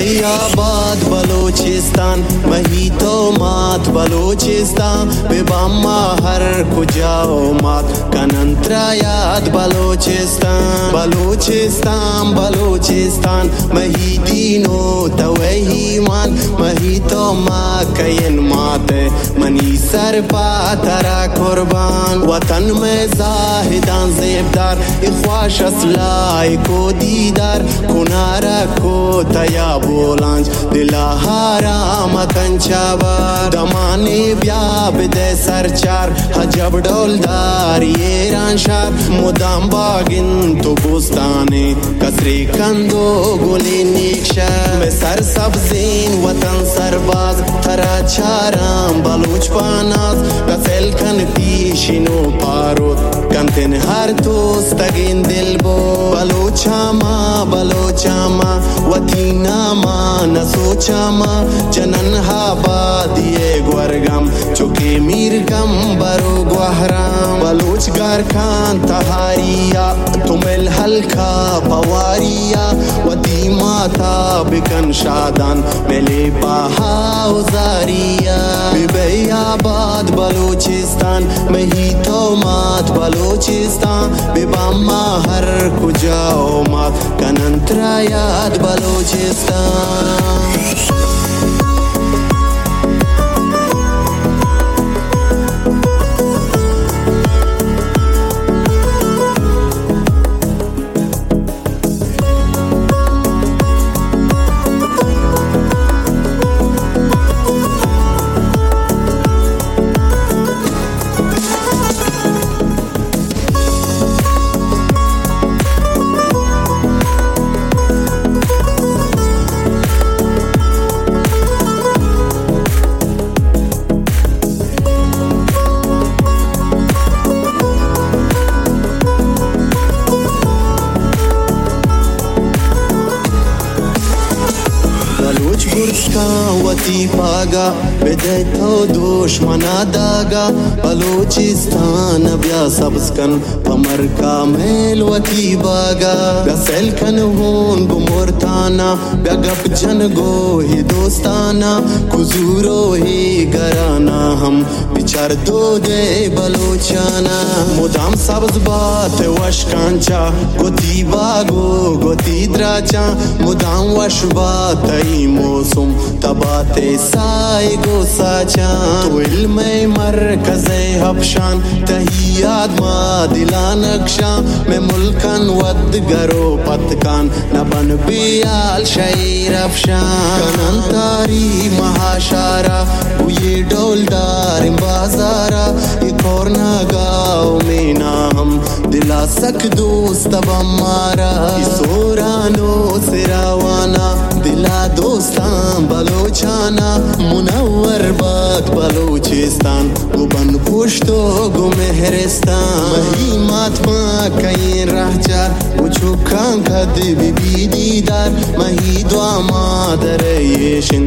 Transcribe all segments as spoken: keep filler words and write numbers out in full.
बेबैयाबाद बलोचिस्तान महीतो मात बलोचिस्तान बेबामा हर कुजाओ मात कनंत्रायात बलोचिस्तान बलोचिस्तान बलोचिस्तान महीदीनो तवहीमान महीतो मा कयन माते मनी सर पातरा कुर्बान वतन में जाहिदान ज़ेबदार इख्वाश असलाई को दीदार कुनारा को तया बोलांज दिला हाराम कंचाबार दमाने ब्याब दे सरचार हजब डोलदार ये रांशार मुदाम बागिन तो बुस्ताने कसरे कंदो गोले नीक्षा में सर सब्जीन वतन सरबाज थरा चाराम बलूच पानाज कसेल कन पीशिनो पारोत कंतिन हर तोस तगिन दिल बो बलोचामा बलोचामा वतीना मा नसोचामा जनन हाबा दिए ग्वरगम चुके मीरगम बरो ग्वहराम बलोच गार खान तहारिया तुमिल हल्का पवारिया वती माता बिकन शादान मेले बाहा उजारिया बेबैयाबाद बलोचिस्तान महीतो मात बलोचिस्तान बेबामा हर कुजाओ मात कनंत्रायात बलोचिस्तान वती पागा बेदतो दुश्मना दागा बलोचिस्तान ब्या सबस्कन पमर का मेल वती बागा गसेल कन होन गुमोरताना ब्या गप जन गो ही दोस्ताना कुजूरो ही गराना हम बिचार दो दे बलोचाना मुदाम सब्ज बात वश कांचा गोती बागो गोती द्राचा मुदाम वश बात ई मौसम तबाते साए गो साचा तो इल्मे मरकज़े हबशान तहियाद मा दिला नक्शा में मुल्कन वद गरो पतकान नबन बियाल शैर अफशान कनंतारी महाशारा ये डोलदार बाजारा एक और ना गाँव में ना हम दिला सक दोस्त अब हमारा सोरानो से रवाना दिला दोस्तान बलोचाना मुनव्वर बात बलोचिस्तान गुबन पुश्तो गु मेहरिस्तान मही मातमा कहीं रहचार उचु कांखद बिबी दीदार मही दुआ मादर येशिन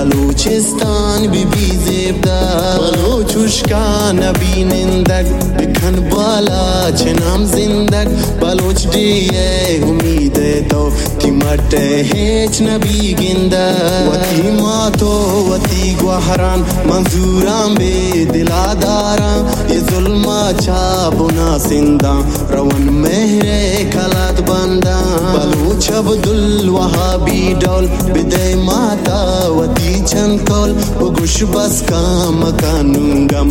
बलोचिस्तान बिबी ज़ेबदार बलोचुश्का नबी निंदक बिखन बाला चनाम जिंदक बलोच दिए उम्मीद तो तिमटे हेच नबी गिंदा वती मातो वती ग्वहरान मंजूरां बे दिलादारा ये जुल्मा चाबुना सिंदा रवन मेहरे कलात बंदा बलूच अब्दुल वहाबी डोल बिदे माता वती चंकोल उगुश बस काम कानूंगम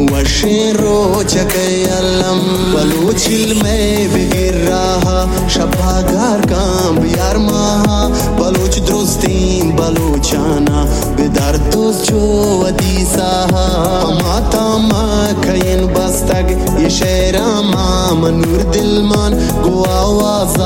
नुवशेरो चके अलम बलूच में बिगिर रहा शबागार काम यार महा बलूच द्रुस्तीन बलूचाना बिदार दोस्त जो वती साहा माता मा कयन बस्तग ये शेरा मा मनूर दिलमान गो आवाजा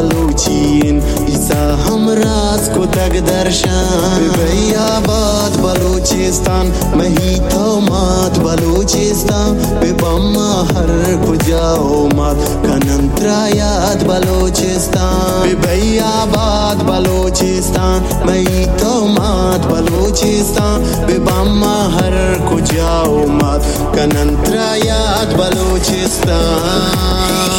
बलूचियन ईसा हमराज को तग दर्शान बेबैयाबाद बलूचिस्तान महीतो मात बलूचिस्तान बेबम्मा हर कुजाओ मात कनंत्रायात बलूचिस्तान बेबैयाबाद बलूचिस्तान महीतो मात बलूचिस्तान बेबम्मा हर कुजाओ मात कनंत्रायात बलूचिस्तान